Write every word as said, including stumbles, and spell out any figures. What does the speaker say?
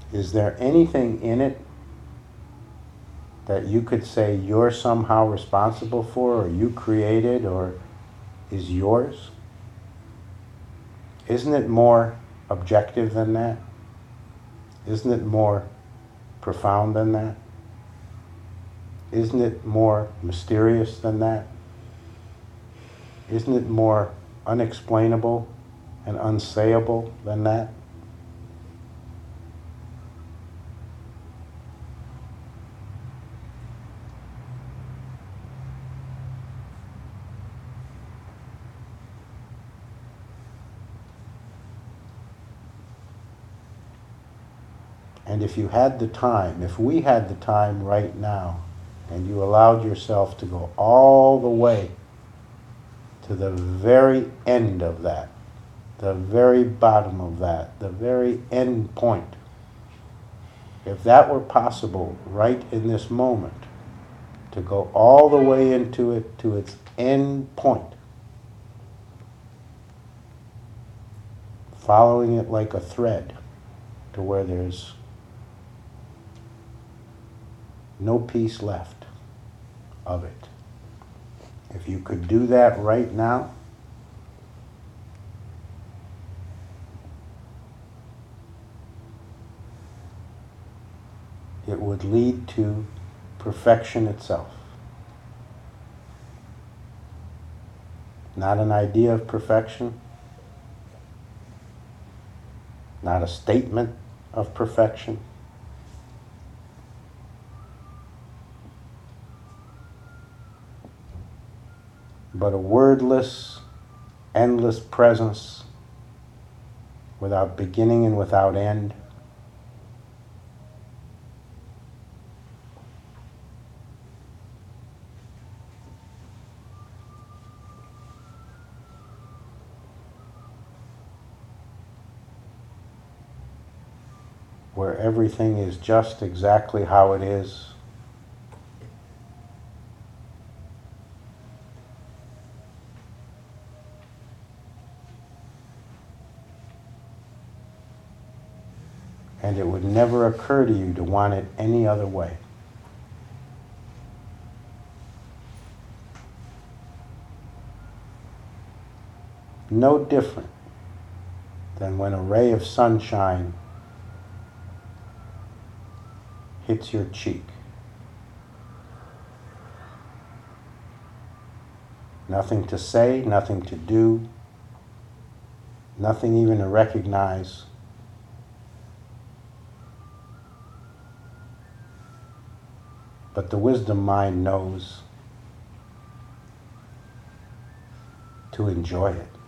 Is there anything in it that you could say you're somehow responsible for, or you created, or is yours? Isn't it more objective than that? Isn't it more profound than that? Isn't it more mysterious than that? Isn't it more unexplainable and unsayable than that? And if you had the time, if we had the time right now, and you allowed yourself to go all the way to the very end of that, the very bottom of that, the very end point, if that were possible right in this moment, to go all the way into it to its end point, following it like a thread to where there's no piece left of it. If you could do that right now, it would lead to perfection itself. Not an idea of perfection, not a statement of perfection, but a wordless, endless presence without beginning and without end. Where everything is just exactly how it is. And it would never occur to you to want it any other way. No different than when a ray of sunshine hits your cheek. Nothing to say, nothing to do, nothing even to recognize. But the wisdom mind knows to enjoy it.